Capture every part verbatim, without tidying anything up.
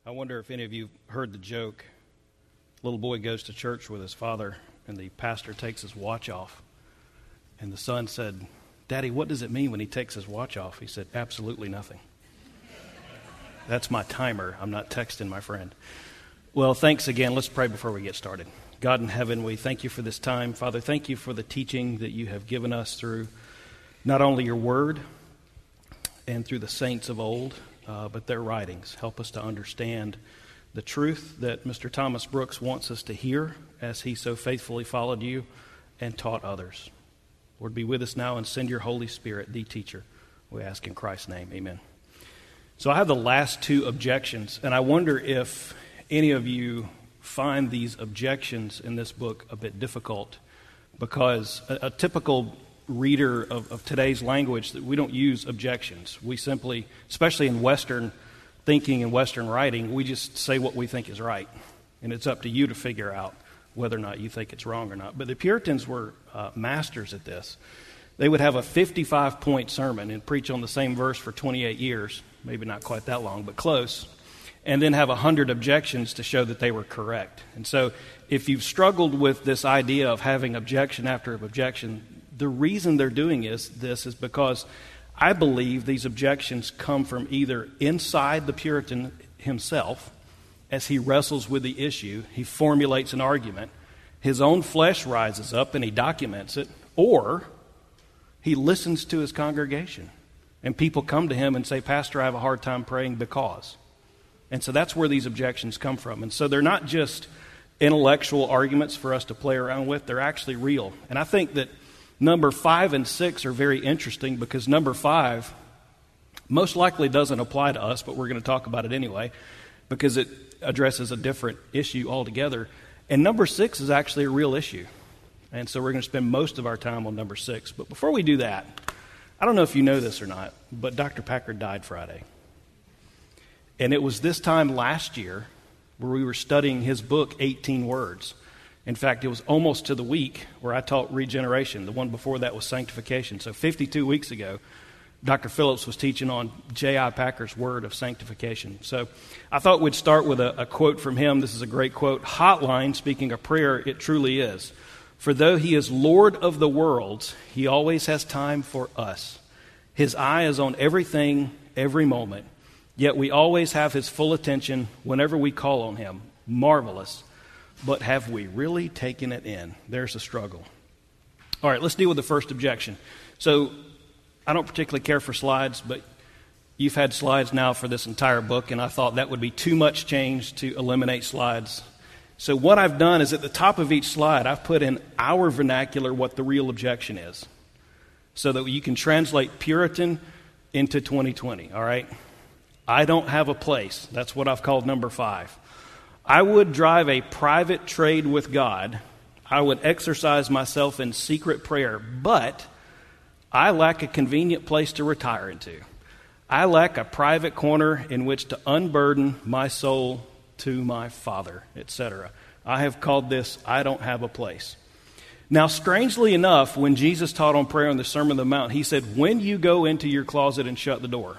I wonder if any of you heard the joke. Little boy goes to church with his father, and the pastor takes his watch off. And the son said, "Daddy, what does it mean when he takes his watch off?" He said, "Absolutely nothing. That's my timer. I'm not texting my friend." Well, thanks again. Let's pray before we get started. God in heaven, we thank you for this time. Father, thank you for the teaching that you have given us through not only your word and through the saints of old, uh, but their writings. Help us to understand the truth that Mister Thomas Brooks wants us to hear as he so faithfully followed you and taught others. Lord, be with us now and send your Holy Spirit, the teacher. We ask in Christ's name, amen. So I have the last two objections, and I wonder if any of you find these objections in this book a bit difficult, because a, a typical reader of, of today's language, that we don't use objections. We simply, especially in Western thinking and Western writing, we just say what we think is right, and it's up to you to figure out whether or not you think it's wrong or not. But the Puritans were uh, masters at this. They would have a fifty-five point sermon and preach on the same verse for twenty-eight years, maybe not quite that long, but close, and then have one hundred objections to show that they were correct. And so if you've struggled with this idea of having objection after objection, the reason they're doing is this is because I believe these objections come from either inside the Puritan himself. As he wrestles with the issue, he formulates an argument, his own flesh rises up and he documents it, or he listens to his congregation and people come to him and say, "Pastor, I have a hard time praying because." And so that's where these objections come from. And so they're not just intellectual arguments for us to play around with, they're actually real. And I think that number five and six are very interesting, because number five most likely doesn't apply to us, but we're going to talk about it anyway, because it addresses a different issue altogether. And number six is actually a real issue. And so we're going to spend most of our time on number six. But before we do that, I don't know if you know this or not, but Doctor Packard died Friday. And it was this time last year where we were studying his book, eighteen words. In fact, it was almost to the week where I taught regeneration. The one before that was sanctification. So fifty-two weeks ago, Doctor Phillips was teaching on J I Packer's word of sanctification. So I thought we'd start with a, a quote from him. This is a great quote. "Hotline, speaking of prayer, it truly is. For though he is Lord of the worlds, he always has time for us. His eye is on everything, every moment. Yet we always have his full attention whenever we call on him. Marvelous. But have we really taken it in?" There's a struggle. All right, let's deal with the first objection. So I don't particularly care for slides, but you've had slides now for this entire book, and I thought that would be too much change to eliminate slides. So what I've done is at the top of each slide, I've put in our vernacular what the real objection is, so that you can translate Puritan into twenty twenty, all right? I don't have a place. That's what I've called number five. I would drive a private trade with God. I would exercise myself in secret prayer, but I lack a convenient place to retire into. I lack a private corner in which to unburden my soul to my Father, et cetera. I have called this, I don't have a place. Now, strangely enough, when Jesus taught on prayer on the Sermon on the Mount, he said, "When you go into your closet and shut the door,"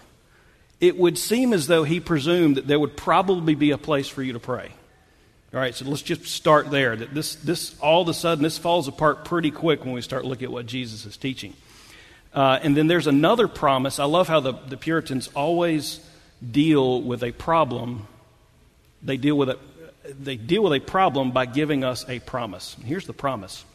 it would seem as though he presumed that there would probably be a place for you to pray. All right, so let's just start there. That this, this all of a sudden, this falls apart pretty quick when we start looking at what Jesus is teaching. Uh, and then there's another promise. I love how the, the Puritans always deal with a problem. They deal with a, they deal with a problem by giving us a promise. And here's the promise.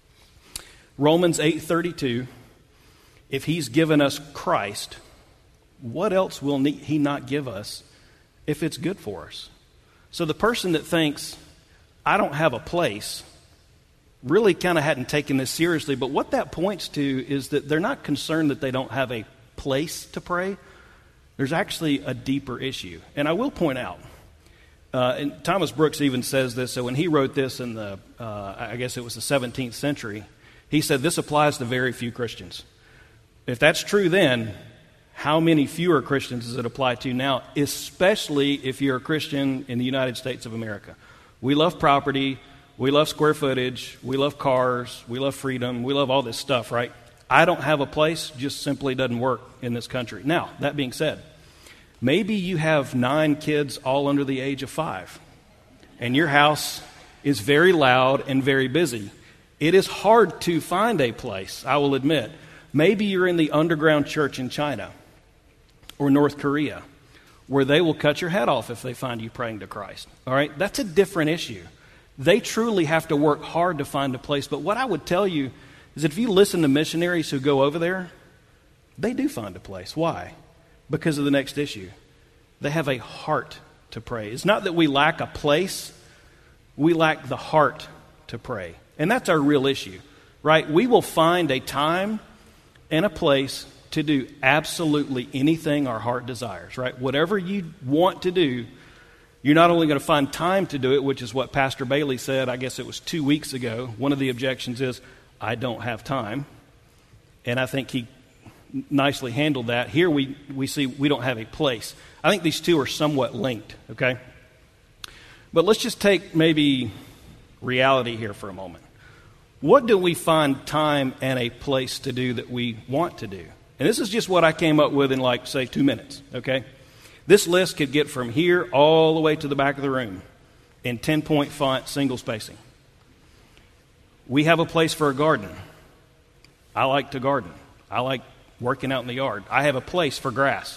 Romans eight thirty-two, if he's given us Christ, what else will he not give us if it's good for us? So the person that thinks, I don't have a place, really kind of hadn't taken this seriously. But what that points to is that they're not concerned that they don't have a place to pray. There's actually a deeper issue. And I will point out, uh, and Thomas Brooks even says this, so when he wrote this in the, uh, I guess it was the seventeenth century, he said this applies to very few Christians. If that's true then, how many fewer Christians does it apply to now, especially if you're a Christian in the United States of America? We love property, we love square footage, we love cars, we love freedom, we love all this stuff, right? I don't have a place just simply doesn't work in this country. Now, that being said, Maybe you have nine kids all under the age of five, and your house is very loud and very busy. It is hard to find a place, I will admit. Maybe you're in the underground church in China or North Korea, where they will cut your head off if they find you praying to Christ. All right? That's a different issue. They truly have to work hard to find a place. But what I would tell you is that if you listen to missionaries who go over there, they do find a place. Why? Because of the next issue. They have a heart to pray. It's not that we lack a place. We lack the heart to pray. And that's our real issue, right? We will find a time and a place to do absolutely anything our heart desires, right? Whatever you want to do, you're not only going to find time to do it, which is what Pastor Bailey said, I guess it was two weeks ago. One of the objections is, I don't have time. And I think he nicely handled that. Here we, we see we don't have a place. I think these two are somewhat linked, okay? But let's just take maybe reality here for a moment. What do we find time and a place to do that we want to do? And this is just what I came up with in, like, say, two minutes, okay? This list could get from here all the way to the back of the room in ten-point font, single spacing. We have a place for a garden. I like to garden. I like working out in the yard. I have a place for grass.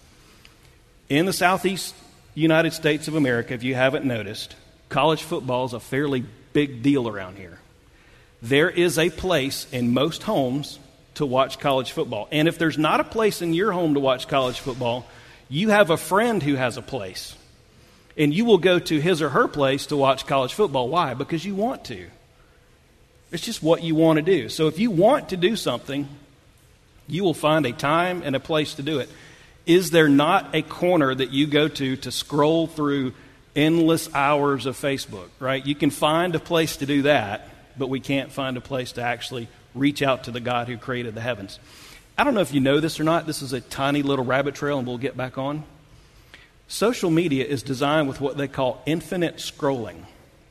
In the southeast United States of America, if you haven't noticed, college football is a fairly big deal around here. There is a place in most homes to watch college football. And if there's not a place in your home to watch college football, you have a friend who has a place. And you will go to his or her place to watch college football. Why? Because you want to. It's just what you want to do. So if you want to do something, you will find a time and a place to do it. Is there not a corner that you go to to scroll through endless hours of Facebook, right? You can find a place to do that, but we can't find a place to actually reach out to the God who created the heavens. I don't know if you know this or not. This is a tiny little rabbit trail, and we'll get back on. Social media is designed with what they call infinite scrolling,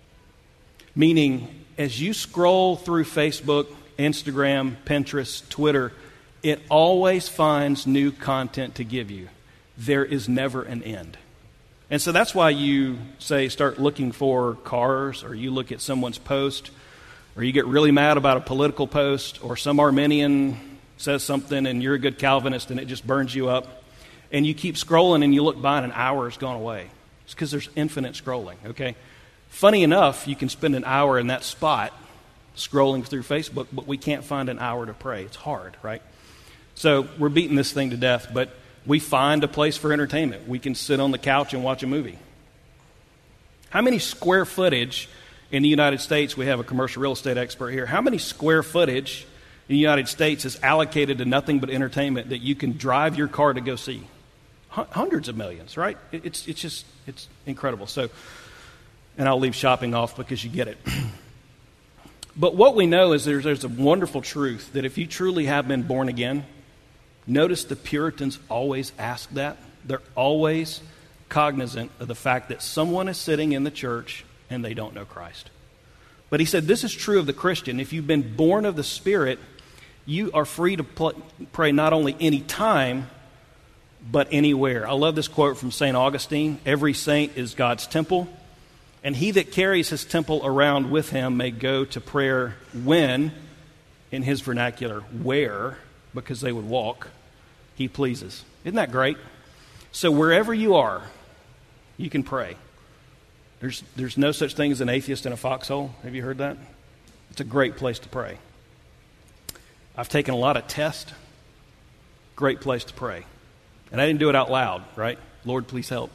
meaning as you scroll through Facebook, Instagram, Pinterest, Twitter, it always finds new content to give you. There is never an end. And so that's why you, say, start looking for cars, or you look at someone's post, or you get really mad about a political post, or some Arminian says something and you're a good Calvinist and it just burns you up. And you keep scrolling and you look by and an hour has gone away. It's because there's infinite scrolling, okay? Funny enough, you can spend an hour in that spot scrolling through Facebook, but we can't find an hour to pray. It's hard, right? So we're beating this thing to death, but we find a place for entertainment. We can sit on the couch and watch a movie. How many square footage in the United States, we have a commercial real estate expert here, how many square footage in the United States is allocated to nothing but entertainment that you can drive your car to go see? H- hundreds of millions, right? It's, it's just, it's incredible. So, and I'll leave shopping off because you get it. But what we know is there's, there's a wonderful truth that if you truly have been born again, notice the Puritans always ask that. They're always cognizant of the fact that someone is sitting in the church and they don't know Christ. But he said this is true of the Christian. If you've been born of the Spirit, you are free to pl- pray not only any time, but anywhere. I love this quote from Saint Augustine. Every saint is God's temple, and he that carries his temple around with him may go to prayer when, in his vernacular, where, because they would walk, he pleases. Isn't that great? So wherever you are, you can pray. There's, there's no such thing as an atheist in a foxhole. Have you heard that? It's a great place to pray. I've taken a lot of tests. Great place to pray. And I didn't do it out loud, right? Lord, please help.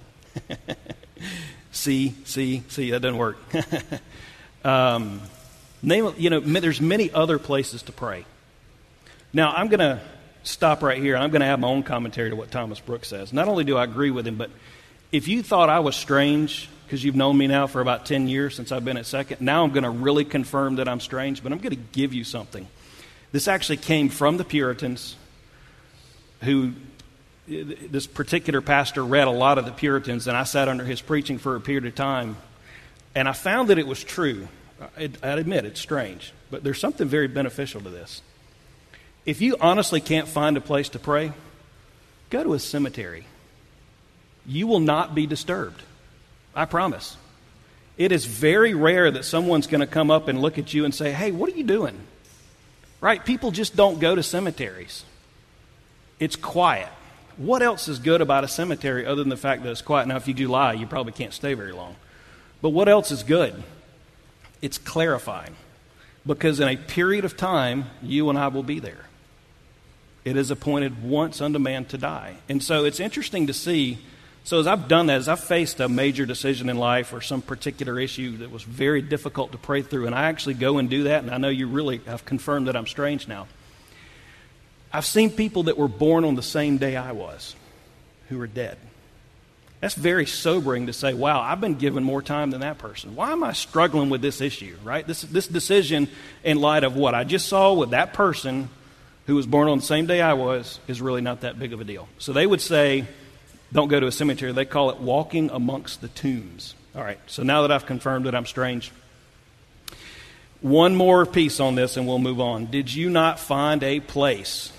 see, see, see, that doesn't work. um, name, you know, there's many other places to pray. Now, I'm going to stop right here. I'm going to add my own commentary to what Thomas Brooks says. Not only do I agree with him, but if you thought I was strange, because you've known me now for about ten years since I've been at Second, now I'm going to really confirm that I'm strange, but I'm going to give you something. This actually came from the Puritans, who this particular pastor read a lot of the Puritans, and I sat under his preaching for a period of time, and I found that it was true. I, I admit it's strange, but there's something very beneficial to this. If you honestly can't find a place to pray, go to a cemetery. you will not be disturbed. I promise. It is very rare that someone's going to come up and look at you and say, hey, what are you doing? Right? People just don't go to cemeteries. It's quiet. What else is good about a cemetery other than the fact that it's quiet? Now, if you do lie, you probably can't stay very long. But what else is good? It's clarifying. Because in a period of time, you and I will be there. It is appointed once unto man to die. And so it's interesting to see. So as I've done that, as I've faced a major decision in life or some particular issue that was very difficult to pray through, and I actually go and do that, and I know you really have confirmed that I'm strange now. I've seen people that were born on the same day I was who are dead. That's very sobering to say, wow, I've been given more time than that person. Why am I struggling with this issue, right? This, this decision in light of what I just saw with that person who was born on the same day I was is really not that big of a deal. So they would say, don't go to a cemetery. They call it walking amongst the tombs. All right, so now that I've confirmed that I'm strange, one more piece on this and we'll move on. Did you not find a place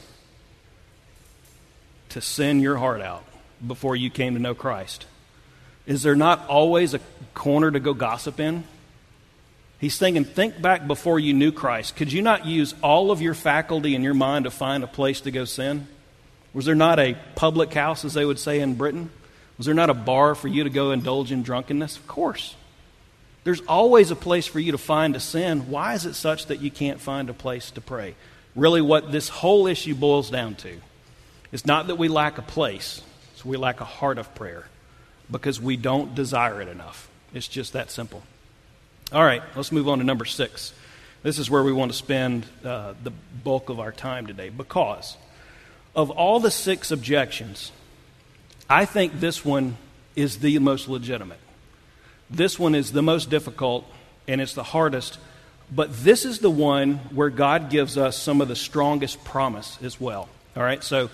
to send your heart out before you came to know Christ? Is there not always a corner to go gossip in? He's thinking, think back before you knew Christ. Could you not use all of your faculty in your mind to find a place to go sin? Was there not a public house, as they would say in Britain? Was there not a bar for you to go indulge in drunkenness? Of course. There's always a place for you to find a sin. Why is it such that you can't find a place to pray? Really what this whole issue boils down to is not that we lack a place, it's we lack a heart of prayer because we don't desire it enough. It's just that simple. All right, let's move on to number six. This is where we want to spend uh, the bulk of our time today, because of all the six objections, I think this one is the most legitimate. This one is the most difficult, and it's the hardest, but this is the one where God gives us some of the strongest promise as well. All right, so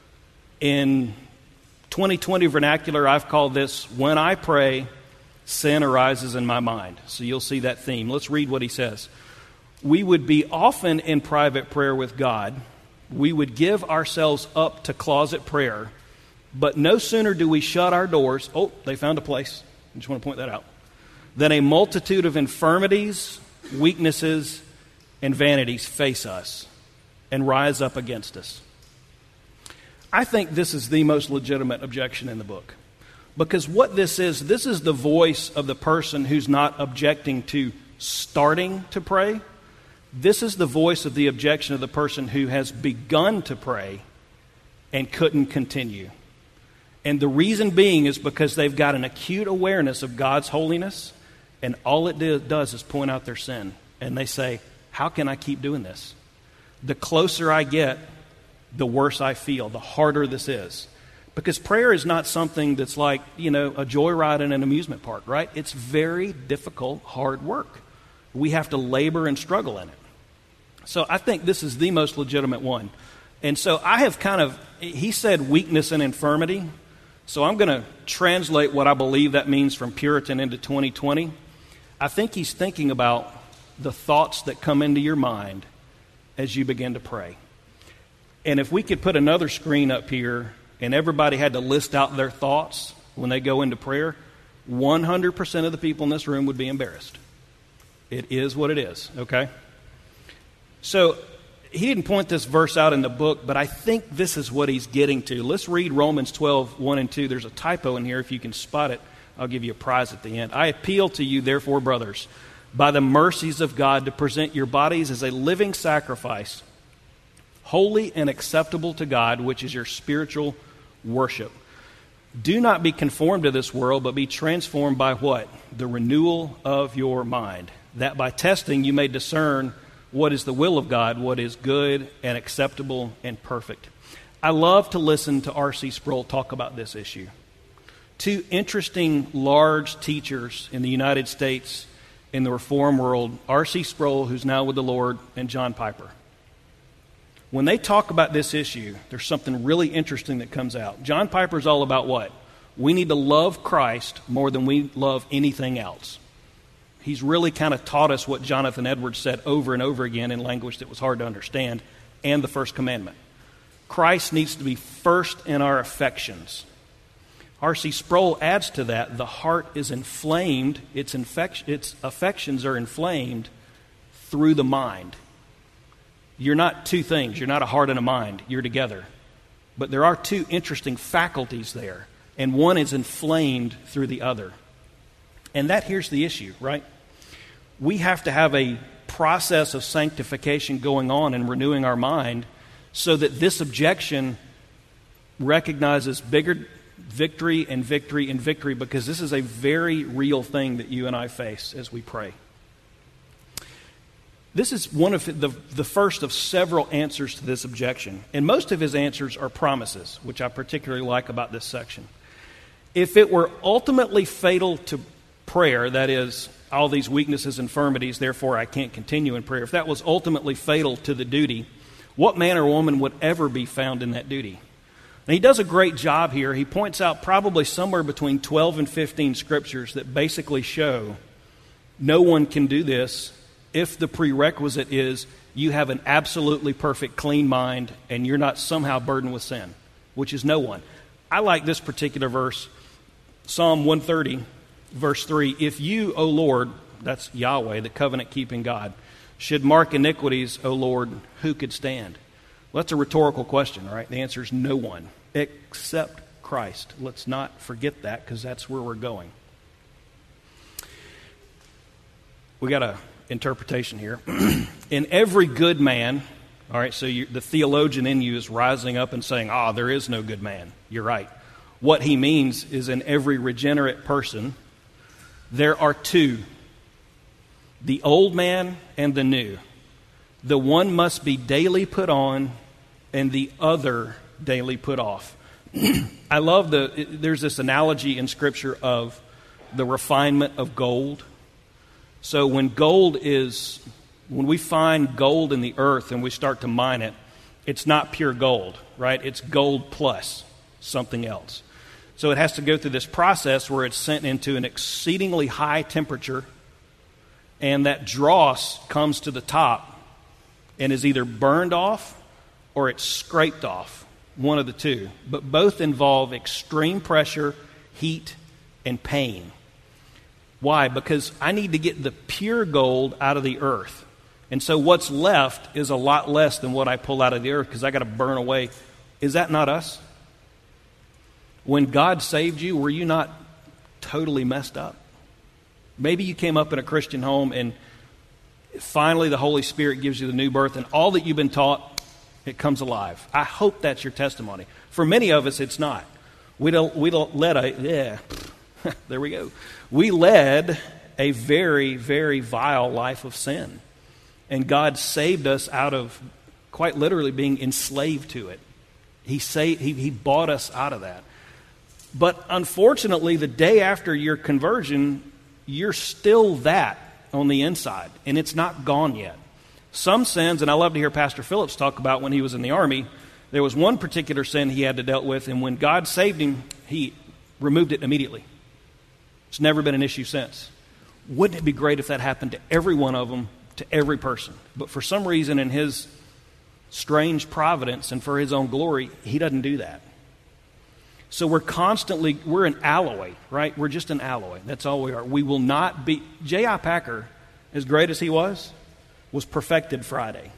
in twenty twenty vernacular, I've called this, when I pray, sin arises in my mind. So you'll see that theme. Let's read what he says. We would be often in private prayer with God. We would give ourselves up to closet prayer, but no sooner do we shut our doors. Oh, they found a place. I just want to point that out. Then a multitude of infirmities, weaknesses, and vanities face us and rise up against us. I think this is the most legitimate objection in the book. Because what this is, this is the voice of the person who's not objecting to starting to pray. This is the voice of the objection of the person who has begun to pray and couldn't continue. And the reason being is because they've got an acute awareness of God's holiness, and all it do, does is point out their sin. And they say, how can I keep doing this? The closer I get, the worse I feel, the harder this is. Because prayer is not something that's like, you know, a joyride in an amusement park, right? It's very difficult, hard work. We have to labor and struggle in it. So I think this is the most legitimate one. And so I have kind of, he said weakness and infirmity. So I'm going to translate what I believe that means from Puritan into twenty twenty. I think he's thinking about the thoughts that come into your mind as you begin to pray. And if we could put another screen up here and everybody had to list out their thoughts when they go into prayer, one hundred percent of the people in this room would be embarrassed. It is what it is, okay? So he didn't point this verse out in the book, but I think this is what he's getting to. Let's read Romans twelve, one and two. There's a typo in here. If you can spot it, I'll give you a prize at the end. I appeal to you, therefore, brothers, by the mercies of God, to present your bodies as a living sacrifice, holy and acceptable to God, which is your spiritual worship. Do not be conformed to this world, but be transformed by what? The renewal of your mind, that by testing you may discern what is the will of God, what is good and acceptable and perfect. I love to listen to R C Sproul talk about this issue. Two interesting, large teachers in the United States in the Reform world, R C Sproul, who's now with the Lord, and John Piper. When they talk about this issue, there's something really interesting that comes out. John Piper's all about what? We need to love Christ more than we love anything else. He's really kind of taught us what Jonathan Edwards said over and over again in language that was hard to understand, and the first commandment. Christ needs to be first in our affections. R C Sproul adds to that, the heart is inflamed, its, infec- its affections are inflamed through the mind. You're not two things. You're not a heart and a mind. You're together. But there are two interesting faculties there, and one is inflamed through the other. And that here's the issue, right? We have to have a process of sanctification going on and renewing our mind so that this objection recognizes bigger victory and victory and victory, because this is a very real thing that you and I face as we pray. This is one of the, the first of several answers to this objection. And most of his answers are promises, which I particularly like about this section. If it were ultimately fatal to prayer, that is, all these weaknesses, infirmities, therefore I can't continue in prayer, if that was ultimately fatal to the duty, what man or woman would ever be found in that duty? And he does a great job here. He points out probably somewhere between twelve and fifteen scriptures that basically show no one can do this if the prerequisite is you have an absolutely perfect, clean mind and you're not somehow burdened with sin, which is no one. I like this particular verse, Psalm one thirty, verse three. If you, O Lord, that's Yahweh, the covenant-keeping God, should mark iniquities, O Lord, who could stand? Well, that's a rhetorical question, right? The answer is no one, except Christ. Let's not forget that, because that's where we're going. We got a interpretation here. In every good man, all right, so you, the theologian in you is rising up and saying, ah, there is no good man. You're right. What he means is in every regenerate person, there are two, the old man and the new. The one must be daily put on and the other daily put off. I love the, there's this analogy in Scripture of the refinement of gold. So when gold is, when we find gold in the earth and we start to mine it, it's not pure gold, right? It's gold plus something else. So it has to go through this process where it's sent into an exceedingly high temperature, and that dross comes to the top and is either burned off or it's scraped off, one of the two. But both involve extreme pressure, heat, and pain. Why? Because I need to get the pure gold out of the earth. And so what's left is a lot less than what I pull out of the earth because I got to burn away. Is that not us? When God saved you, were you not totally messed up? Maybe you came up in a Christian home and finally the Holy Spirit gives you the new birth and all that you've been taught, it comes alive. I hope that's your testimony. For many of us, it's not. We don't, we don't let a, yeah, there we go. We led a very, very vile life of sin. And God saved us out of quite literally being enslaved to it. He saved, he, he bought us out of that. But unfortunately, the day after your conversion, you're still that on the inside, and it's not gone yet. Some sins, and I love to hear Pastor Phillips talk about when he was in the Army, there was one particular sin he had to deal with, and when God saved him, he removed it immediately. It's never been an issue since. Wouldn't it be great if that happened to every one of them, to every person? But for some reason, in his strange providence and for his own glory, he doesn't do that. So we're constantly, we're an alloy, right? We're just an alloy. That's all we are. We will not be, J I. Packer, as great as he was, was perfected Friday.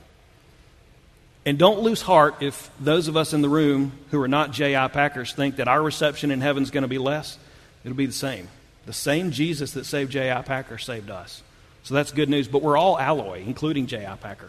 And don't lose heart if those of us in the room who are not J I. Packers think that our reception in heaven is going to be less. It'll be the same. The same Jesus that saved J I. Packer saved us. So that's good news. But we're all alloy, including J I. Packer.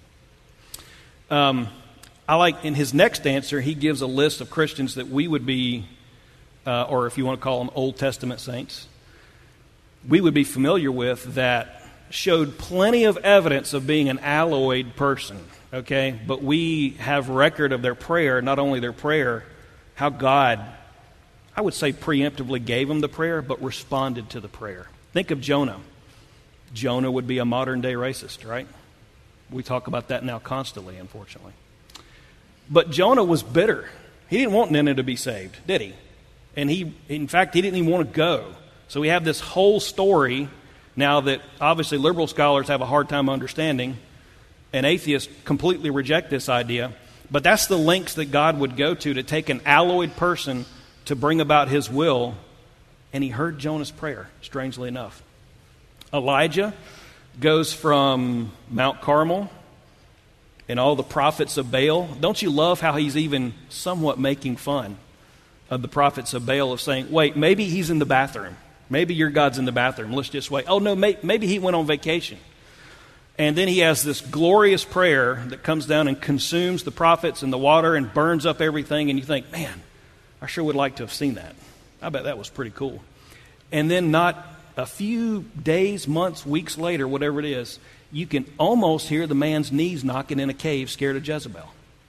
Um, I like in his next answer, he gives a list of Christians that we would be, uh, or if you want to call them Old Testament saints, we would be familiar with that showed plenty of evidence of being an alloyed person, okay? But we have record of their prayer, not only their prayer, how God, I would say preemptively gave them the prayer, but responded to the prayer. Think of Jonah. Jonah would be a modern-day racist, right? We talk about that now constantly, unfortunately. But Jonah was bitter. He didn't want Nineveh to be saved, did he? And he, in fact, he didn't even want to go. So we have this whole story now that obviously liberal scholars have a hard time understanding, and atheists completely reject this idea. But that's the lengths that God would go to to take an alloyed person to bring about his will, and he heard Jonah's prayer, strangely enough. Elijah goes from Mount Carmel and all the prophets of Baal. Don't you love how he's even somewhat making fun of the prophets of Baal, of saying, wait, maybe he's in the bathroom. Maybe your God's in the bathroom. Let's just wait. Oh, no, may, maybe he went on vacation. And then he has this glorious prayer that comes down and consumes the prophets and the water and burns up everything. And you think, man, I sure would like to have seen that. I bet that was pretty cool. And then not a few days, months, weeks later, whatever it is, you can almost hear the man's knees knocking in a cave, scared of Jezebel.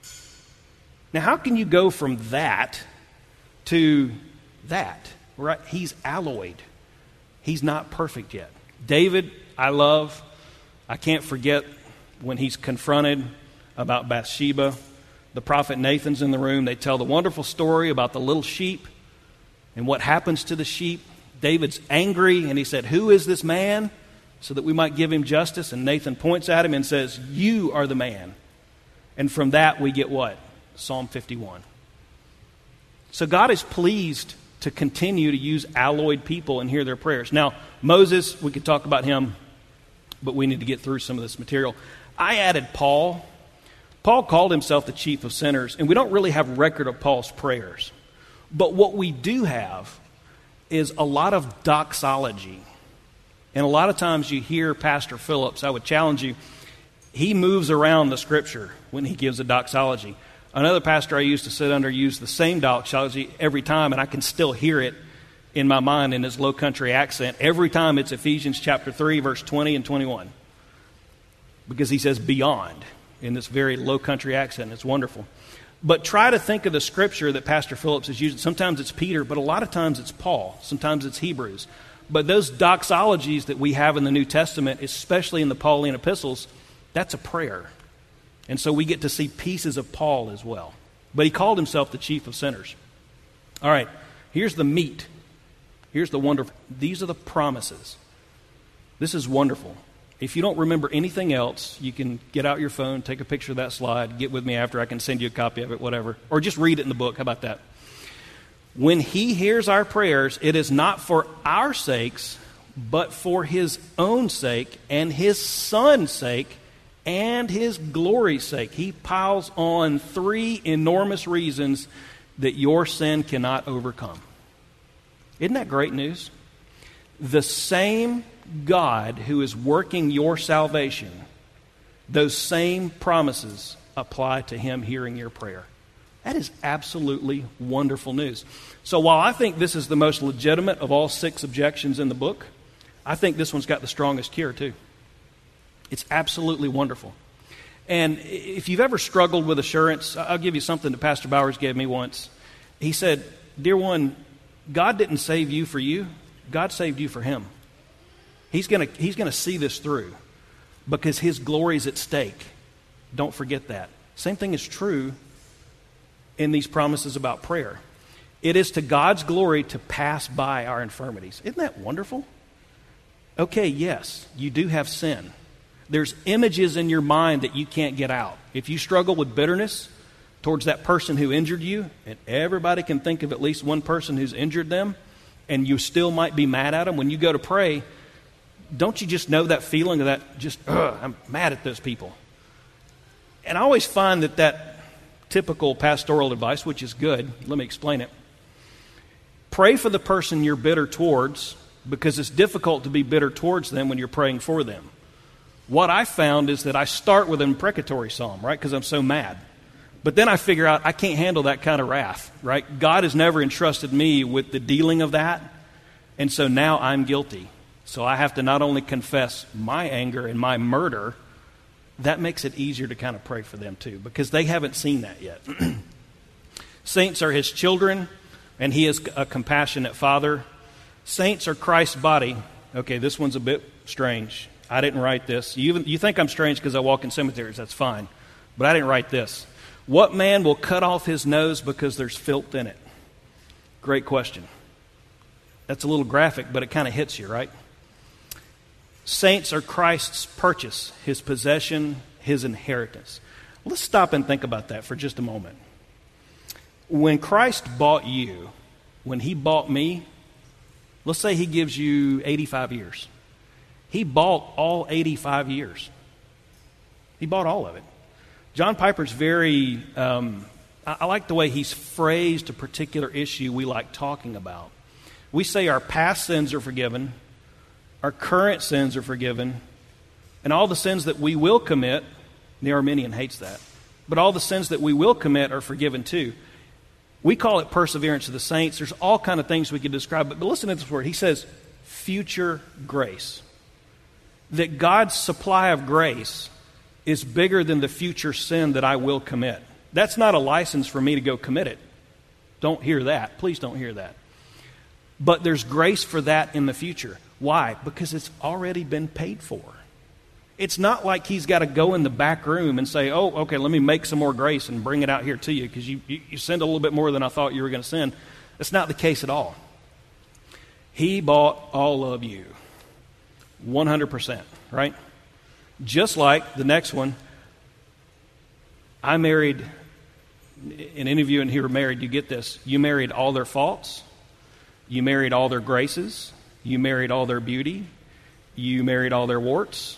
Now, how can you go from that to that? Right? He's alloyed. He's not perfect yet. David, I love. I can't forget when he's confronted about Bathsheba. The prophet Nathan's in the room. They tell the wonderful story about the little sheep and what happens to the sheep. David's angry, and he said, who is this man? So that we might give him justice. And Nathan points at him and says, you are the man. And from that we get what? Psalm fifty-one. So God is pleased to continue to use alloyed people and hear their prayers. Now, Moses, we could talk about him, but we need to get through some of this material. I added Paul. Paul called himself the chief of sinners, and we don't really have record of Paul's prayers. But what we do have is a lot of doxology. And a lot of times you hear Pastor Phillips, I would challenge you, he moves around the Scripture when he gives a doxology. Another pastor I used to sit under used the same doxology every time, and I can still hear it in my mind in his low country accent. Every time it's Ephesians chapter three, verse twenty and twenty-one. Because he says beyond in this very low country accent. It's wonderful. But try to think of the Scripture that Pastor Phillips is using. Sometimes it's Peter, but a lot of times it's Paul. Sometimes it's Hebrews. But those doxologies that we have in the New Testament, especially in the Pauline epistles, that's a prayer. And so we get to see pieces of Paul as well. But he called himself the chief of sinners. All right, here's the meat. Here's the wonderful. These are the promises. This is wonderful. If you don't remember anything else, you can get out your phone, take a picture of that slide, get with me after. I can send you a copy of it, whatever. Or just read it in the book. How about that? When he hears our prayers, it is not for our sakes, but for his own sake and his Son's sake and his glory's sake. He piles on three enormous reasons that your sin cannot overcome. Isn't that great news? The same God who is working your salvation, those same promises apply to him hearing your prayer. That is absolutely wonderful news. So while I think this is the most legitimate of all six objections in the book, I think this one's got the strongest cure too. It's absolutely wonderful. And if you've ever struggled with assurance, I'll give you something that Pastor Bowers gave me once. He said, dear one, God didn't save you for you. God saved you for him. He's going to he's going to see this through because his glory is at stake. Don't forget that. Same thing is true in these promises about prayer. It is to God's glory to pass by our infirmities. Isn't that wonderful? Okay, yes, you do have sin. There's images in your mind that you can't get out. If you struggle with bitterness towards that person who injured you, and everybody can think of at least one person who's injured them, and you still might be mad at them, when you go to pray, don't you just know that feeling of that, just, ugh, I'm mad at those people. And I always find that that typical pastoral advice, which is good, let me explain it. Pray for the person you're bitter towards, because it's difficult to be bitter towards them when you're praying for them. What I found is that I start with an imprecatory psalm, right, because I'm so mad. But then I figure out I can't handle that kind of wrath, right? God has never entrusted me with the dealing of that, and so now I'm guilty. So I have to not only confess my anger and my murder, that makes it easier to kind of pray for them too, because they haven't seen that yet. Saints are his children, and he is a compassionate father. Saints are Christ's body. Okay, this one's a bit strange. I didn't write this. You, even, you think I'm strange because I walk in cemeteries. That's fine. But I didn't write this. What man will cut off his nose because there's filth in it? Great question. That's a little graphic, but it kind of hits you, right? Saints are Christ's purchase, his possession, his inheritance. Let's stop and think about that for just a moment. When Christ bought you, when he bought me, let's say he gives you eighty-five years. He bought all eighty-five years. He bought all of it. John Piper's very, um, I, I like the way he's phrased a particular issue we like talking about. We say our past sins are forgiven, our current sins are forgiven, and all the sins that we will commit, the Arminian hates that, but all the sins that we will commit are forgiven too. We call it perseverance of the saints. There's all kind of things we could describe, but, but listen to this word. He says, future grace. That God's supply of grace is bigger than the future sin that I will commit. That's not a license for me to go commit it. Don't hear that. Please don't hear that. But there's grace for that in the future. Why? Because it's already been paid for. It's not like he's got to go in the back room and say, oh, okay, let me make some more grace and bring it out here to you because you, you, you sinned a little bit more than I thought you were going to sin. That's not the case at all. He bought all of you. one hundred percent, right? Just like the next one, I married, and any of you in here are married, you get this. You married all their faults. You married all their graces. You married all their beauty. You married all their warts.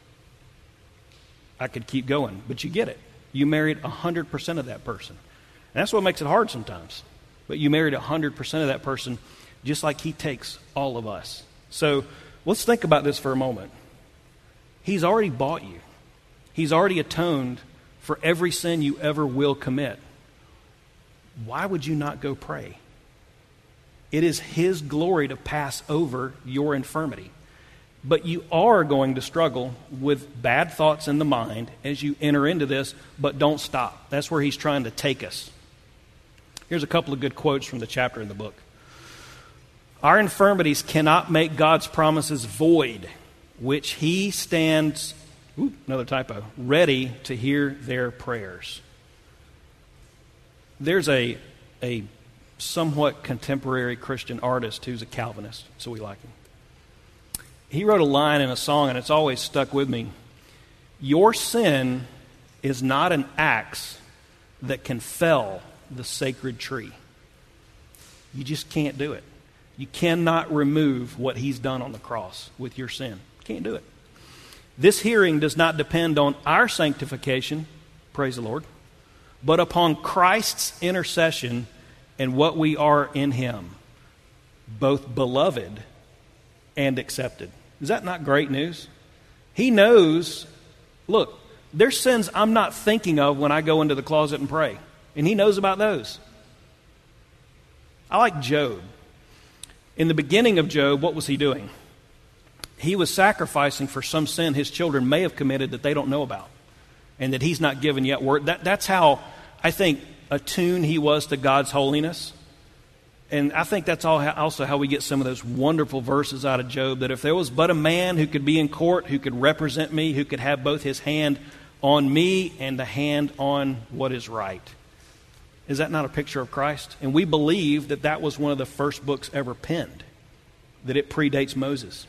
I could keep going, but you get it. You married one hundred percent of that person. And that's what makes it hard sometimes. But you married one hundred percent of that person just like he takes all of us. So let's think about this for a moment. He's already bought you. He's already atoned for every sin you ever will commit. Why would you not go pray? It is his glory to pass over your infirmity. But you are going to struggle with bad thoughts in the mind as you enter into this, but don't stop. That's where he's trying to take us. Here's a couple of good quotes from the chapter in the book. Our infirmities cannot make God's promises void, which he stands, ooh, another typo, ready to hear their prayers. There's a, a somewhat contemporary Christian artist who's a Calvinist, so we like him. He wrote a line in a song, and it's always stuck with me. Your sin is not an axe that can fell the sacred tree. You just can't do it. You cannot remove what he's done on the cross with your sin. Can't do it. This hearing does not depend on our sanctification, praise the Lord, but upon Christ's intercession and what we are in him, both beloved and accepted. Is that not great news? He knows, look, there's sins I'm not thinking of when I go into the closet and pray. And he knows about those. I like Job. In the beginning of Job, what was he doing? He was sacrificing for some sin his children may have committed that they don't know about. And that he's not given yet word. That, that's how, I think, attuned he was to God's holiness. And I think that's all, also how we get some of those wonderful verses out of Job, that if there was but a man who could be in court, who could represent me, who could have both his hand on me and the hand on what is right. Is that not a picture of Christ? And we believe that that was one of the first books ever penned, that it predates Moses.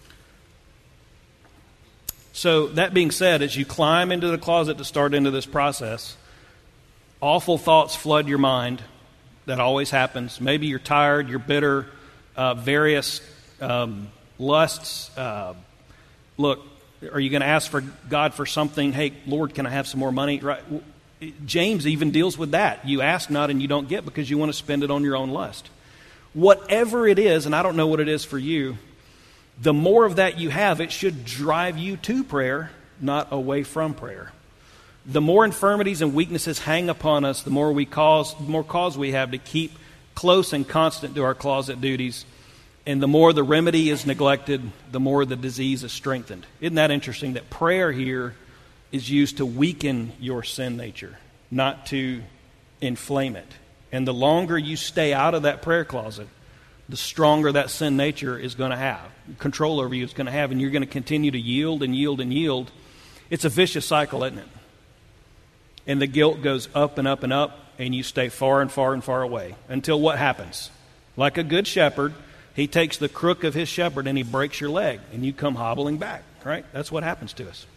So that being said, as you climb into the closet to start into this process, awful thoughts flood your mind. That always happens. Maybe you're tired, you're bitter, uh, various um, lusts. Uh, look, are you going to ask for God for something? Hey, Lord, can I have some more money? Right? James even deals with that. You ask not and you don't get because you want to spend it on your own lust. Whatever it is, and I don't know what it is for you, the more of that you have, it should drive you to prayer, not away from prayer. The more infirmities and weaknesses hang upon us, the more we cause, the more cause we have to keep close and constant to our closet duties. And the more the remedy is neglected, the more the disease is strengthened. Isn't that interesting that prayer here is used to weaken your sin nature, not to inflame it. And the longer you stay out of that prayer closet, the stronger that sin nature is going to have. Control over you is going to have, and you're going to continue to yield and yield and yield. It's a vicious cycle, isn't it? And the guilt goes up and up and up, and you stay far and far and far away. Until what happens? Like a good shepherd, he takes the crook of his shepherd and he breaks your leg, and you come hobbling back, right? That's what happens to us.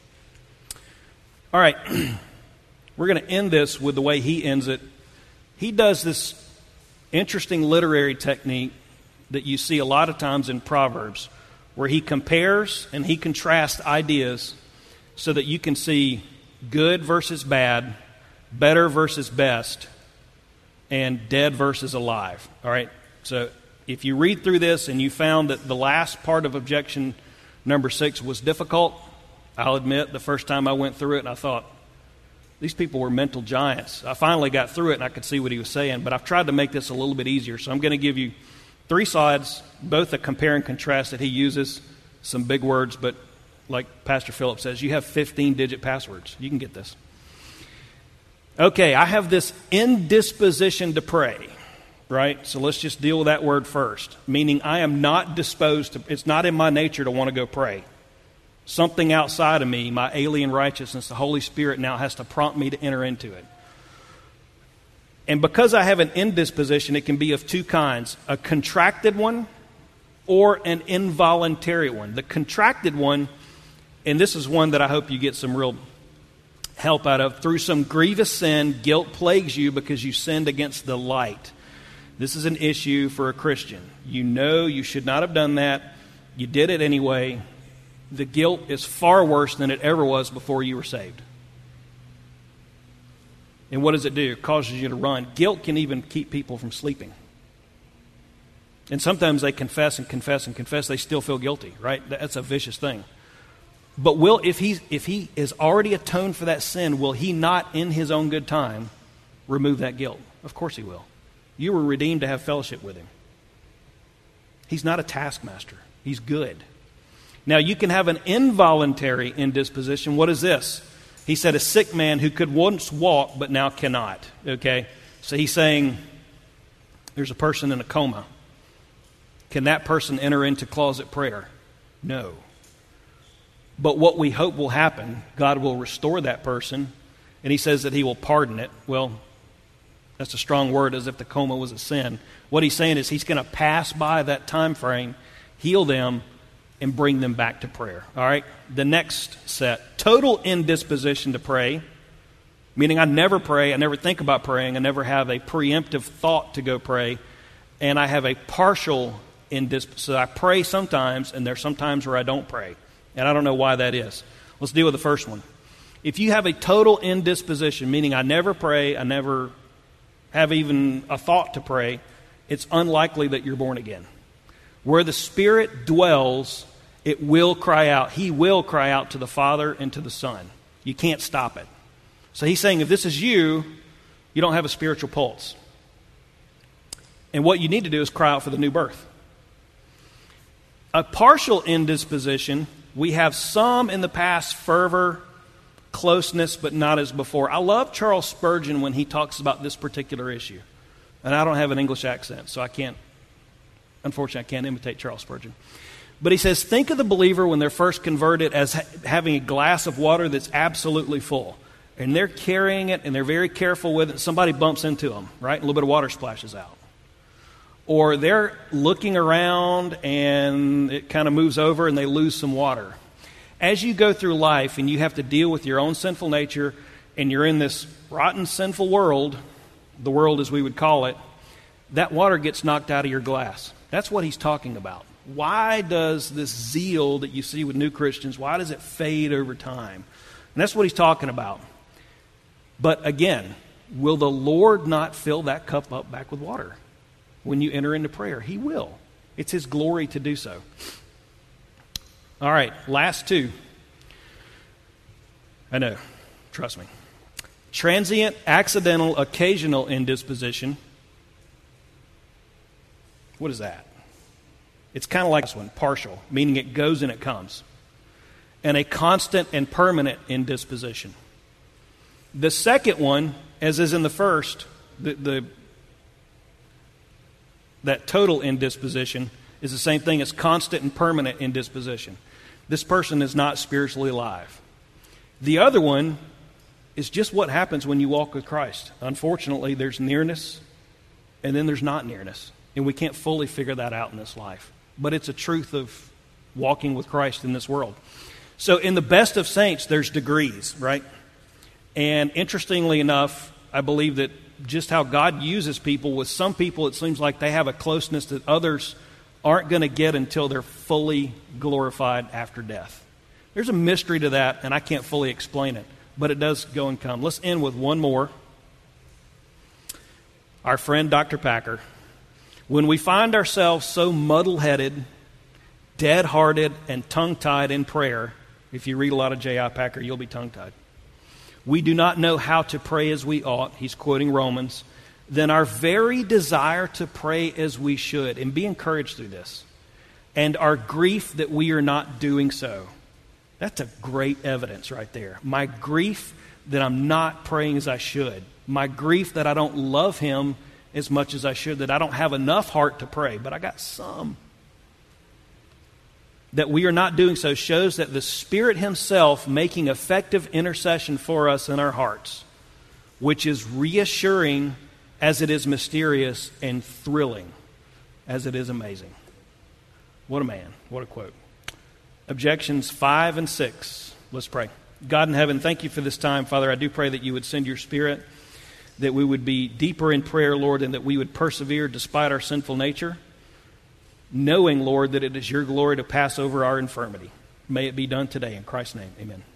All right, we're going to end this with the way he ends it. He does this interesting literary technique that you see a lot of times in Proverbs, where he compares and he contrasts ideas so that you can see good versus bad, better versus best, and dead versus alive. All right? So if you read through this and you found that the last part of objection number six was difficult, I'll admit the first time I went through it and I thought, these people were mental giants. I finally got through it and I could see what he was saying, but I've tried to make this a little bit easier. So I'm going to give you three sides, both a compare and contrast that he uses, some big words, but like Pastor Philip says, you have fifteen-digit passwords. You can get this. Okay, I have this indisposition to pray, right? So let's just deal with that word first, meaning I am not disposed to, it's not in my nature to want to go pray. Something outside of me, my alien righteousness, the Holy Spirit now has to prompt me to enter into it. And because I have an indisposition, it can be of two kinds, a contracted one or an involuntary one. The contracted one, and this is one that I hope you get some real help out of, through some grievous sin, guilt plagues you because you sinned against the light. This is an issue for a Christian. You know you should not have done that. You did it anyway. The guilt is far worse than it ever was before you were saved. And what does it do? It causes you to run. Guilt can even keep people from sleeping. And sometimes they confess and confess and confess. They still feel guilty, right? That's a vicious thing. But will if he if he is already atoned for that sin, will he not, in his own good time, remove that guilt? Of course he will. You were redeemed to have fellowship with him. He's not a taskmaster. He's good. Now, you can have an involuntary indisposition. What is this? He said a sick man who could once walk but now cannot. Okay? So he's saying there's a person in a coma. Can that person enter into closet prayer? No. But what we hope will happen, God will restore that person, and he says that he will pardon it. Well, that's a strong word, as if the coma was a sin. What he's saying is he's going to pass by that time frame, heal them, and bring them back to prayer. All right? The next set, total indisposition to pray, meaning I never pray, I never think about praying, I never have a preemptive thought to go pray, and I have a partial indisposition. So I pray sometimes, and there's some times where I don't pray, and I don't know why that is. Let's deal with the first one. If you have a total indisposition, meaning I never pray, I never have even a thought to pray, it's unlikely that you're born again. Where the Spirit dwells, it will cry out. He will cry out to the Father and to the Son. You can't stop it. So he's saying if this is you, you don't have a spiritual pulse. And what you need to do is cry out for the new birth. A partial indisposition, we have some in the past fervor, closeness, but not as before. I love Charles Spurgeon when he talks about this particular issue. And I don't have an English accent, so I can't, unfortunately, I can't imitate Charles Spurgeon. But he says, think of the believer when they're first converted as ha- having a glass of water that's absolutely full. And they're carrying it, and they're very careful with it. Somebody bumps into them, right? A little bit of water splashes out. Or they're looking around, and it kind of moves over, and they lose some water. As you go through life, and you have to deal with your own sinful nature, and you're in this rotten, sinful world, the world as we would call it, that water gets knocked out of your glass. That's what he's talking about. Why does this zeal that you see with new Christians, why does it fade over time? And that's what he's talking about. But again, will the Lord not fill that cup up back with water when you enter into prayer? He will. It's his glory to do so. All right, last two. I know, trust me. Transient, accidental, occasional indisposition. What is that? It's kind of like this one, partial, meaning it goes and it comes. And a constant and permanent indisposition. The second one, as is in the first, the, the that total indisposition is the same thing as constant and permanent indisposition. This person is not spiritually alive. The other one is just what happens when you walk with Christ. Unfortunately, there's nearness, and then there's not nearness. And we can't fully figure that out in this life. But it's a truth of walking with Christ in this world. So in the best of saints, there's degrees, right? And interestingly enough, I believe that just how God uses people. With some people, it seems like they have a closeness that others aren't going to get until they're fully glorified after death. There's a mystery to that, and I can't fully explain it, but it does go and come. Let's end with one more. Our friend Doctor Packer. When we find ourselves so muddle-headed, dead-hearted, and tongue-tied in prayer, if you read a lot of J I Packer, you'll be tongue-tied. We do not know how to pray as we ought. He's quoting Romans. Then our very desire to pray as we should, and be encouraged through this, and our grief that we are not doing so. That's a great evidence right there. My grief that I'm not praying as I should. My grief that I don't love Him as much as I should, that I don't have enough heart to pray, but I got some. That we are not doing so shows that the Spirit Himself making effective intercession for us in our hearts, which is reassuring as it is mysterious and thrilling as it is amazing. What a man. What a quote. Objections five and six. Let's pray. God in heaven, thank you for this time. Father, I do pray that you would send your Spirit, that we would be deeper in prayer, Lord, and that we would persevere despite our sinful nature, knowing, Lord, that it is your glory to pass over our infirmity. May it be done today. In Christ's name, amen.